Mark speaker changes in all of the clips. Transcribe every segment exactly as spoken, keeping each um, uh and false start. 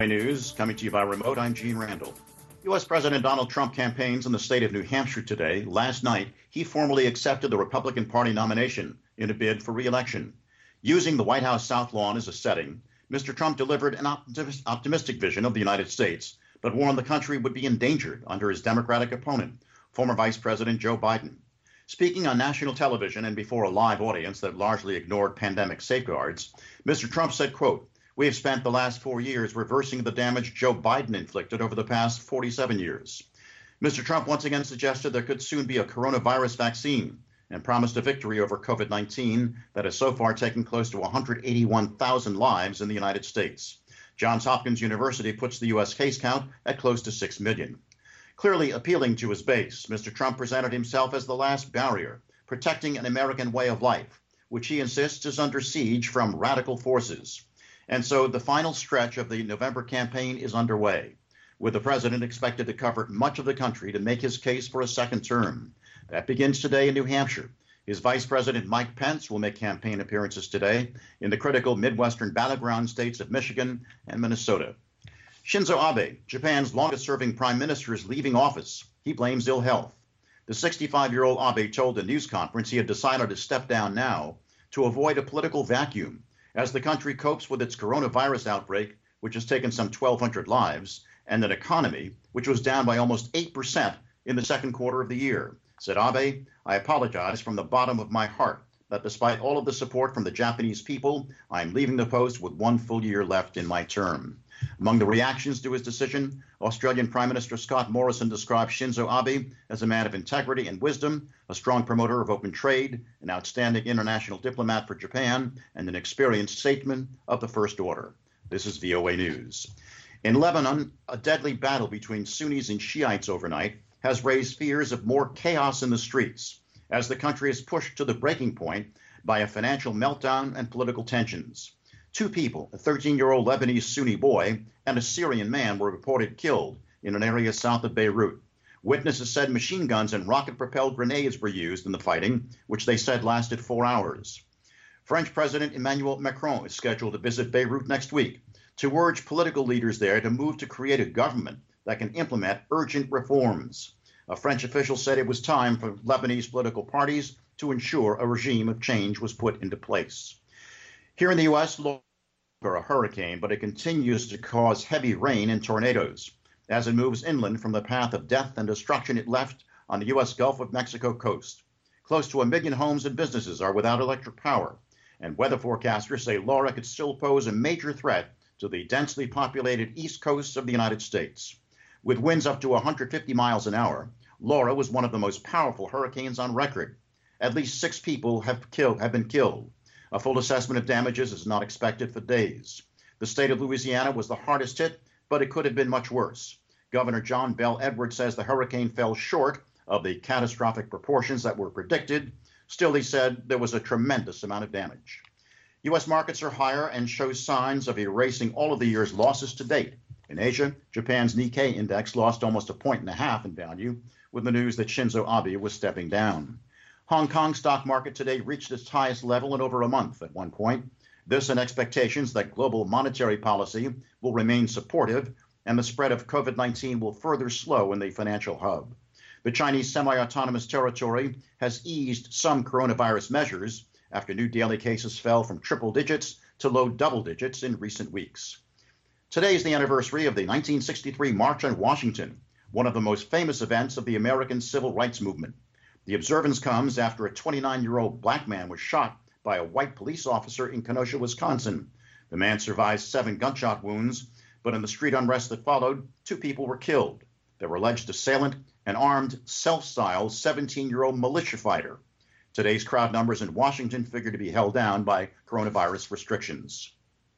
Speaker 1: News coming to you by remote. I'm Gene Randall. U S. President Donald Trump campaigns in the state of New Hampshire today. Last night, he formally accepted the Republican Party nomination in a bid for re-election. Using the White House South Lawn as a setting, Mister Trump delivered an optimis- optimistic vision of the United States, but warned the country would be endangered under his Democratic opponent, former Vice President Joe Biden. Speaking on national television and before a live audience that largely ignored pandemic safeguards, Mister Trump said, quote, "We have spent the last four years reversing the damage Joe Biden inflicted over the past forty-seven years. Mister Trump once again suggested there could soon be a coronavirus vaccine and promised a victory over COVID nineteen that has so far taken close to one hundred eighty-one thousand lives in the United States. Johns Hopkins University puts the U S case count at close to six million. Clearly appealing to his base, Mister Trump presented himself as the last barrier, protecting an American way of life, which he insists is under siege from radical forces. And so the final stretch of the November campaign is underway, with the president expected to cover much of the country to make his case for a second term. That begins today in New Hampshire. His Vice President Mike Pence will make campaign appearances today in the critical Midwestern battleground states of Michigan and Minnesota. Shinzo Abe, Japan's longest-serving prime minister, is leaving office. He blames ill health. The sixty-five-year-old Abe told a news conference he had decided to step down now to avoid a political vacuum as the country copes with its coronavirus outbreak, which has taken some twelve hundred lives, and an economy which was down by almost eight percent in the second quarter of the year. Said Abe, "I apologize from the bottom of my heart that despite all of the support from the Japanese people, I am leaving the post with one full year left in my term." Among the reactions to his decision, Australian Prime Minister Scott Morrison described Shinzo Abe as a man of integrity and wisdom, a strong promoter of open trade, an outstanding international diplomat for Japan, and an experienced statesman of the First Order. This is V O A News. In Lebanon, a deadly battle between Sunnis and Shiites overnight has raised fears of more chaos in the streets as the country is pushed to the breaking point by a financial meltdown and political tensions. Two people, a thirteen-year-old Lebanese Sunni boy and a Syrian man, were reported killed in an area south of Beirut. Witnesses said machine guns and rocket-propelled grenades were used in the fighting, which they said lasted four hours. French President Emmanuel Macron is scheduled to visit Beirut next week to urge political leaders there to move to create a government that can implement urgent reforms. A French official said it was time for Lebanese political parties to ensure a regime of change was put into place. Here in the U S, for a hurricane, but it continues to cause heavy rain and tornadoes as it moves inland from the path of death and destruction it left on the U S Gulf of Mexico coast. Close to a million homes and businesses are without electric power, and weather forecasters say Laura could still pose a major threat to the densely populated east coast of the United States. With winds up to one hundred fifty miles an hour, Laura was one of the most powerful hurricanes on record. At least six people have, killed, have been killed. A full assessment of damages is not expected for days. The state of Louisiana was the hardest hit, but it could have been much worse. Governor John Bel Edwards says the hurricane fell short of the catastrophic proportions that were predicted. Still, he said there was a tremendous amount of damage. U S markets are higher and show signs of erasing all of the year's losses to date. In Asia, Japan's Nikkei index lost almost a point and a half in value with the news that Shinzo Abe was stepping down. Hong Kong stock market today reached its highest level in over a month at one point. This and expectations that global monetary policy will remain supportive and the spread of COVID nineteen will further slow in the financial hub. The Chinese semi-autonomous territory has eased some coronavirus measures after new daily cases fell from triple digits to low double digits in recent weeks. Today is the anniversary of the nineteen sixty-three March on Washington, one of the most famous events of the American civil rights movement. The observance comes after a twenty-nine-year-old black man was shot by a white police officer in Kenosha, Wisconsin. The man survived seven gunshot wounds, but in the street unrest that followed, two people were killed. Their alleged assailant, an armed, self-styled seventeen-year-old militia fighter. Today's crowd numbers in Washington figure to be held down by coronavirus restrictions.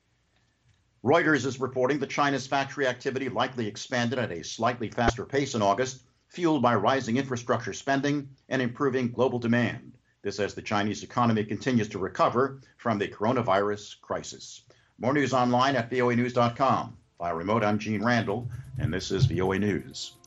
Speaker 1: Reuters is reporting that China's factory activity likely expanded at a slightly faster pace in August, fueled by rising infrastructure spending and improving global demand. This as the Chinese economy continues to recover from the coronavirus crisis. More news online at V O A news dot com. Via remote, I'm Gene Randall, and this is V O A News.